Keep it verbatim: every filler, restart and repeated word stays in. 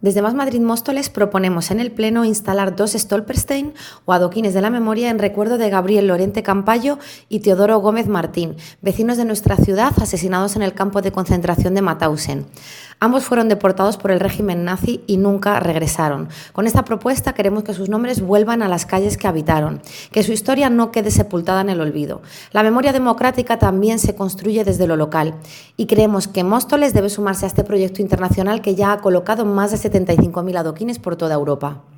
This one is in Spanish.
Desde Más Madrid Móstoles proponemos en el Pleno instalar dos Stolperstein o adoquines de la memoria en recuerdo de Gabriel Lorente Campayo y Teodoro Gómez Martín, vecinos de nuestra ciudad asesinados en el campo de concentración de Mauthausen. Ambos fueron deportados por el régimen nazi y nunca regresaron. Con esta propuesta queremos que sus nombres vuelvan a las calles que habitaron, que su historia no quede sepultada en el olvido. La memoria democrática también se construye desde lo local y creemos que Móstoles debe sumarse a este proyecto internacional que ya ha colocado más de setenta y cinco mil adoquines por toda Europa.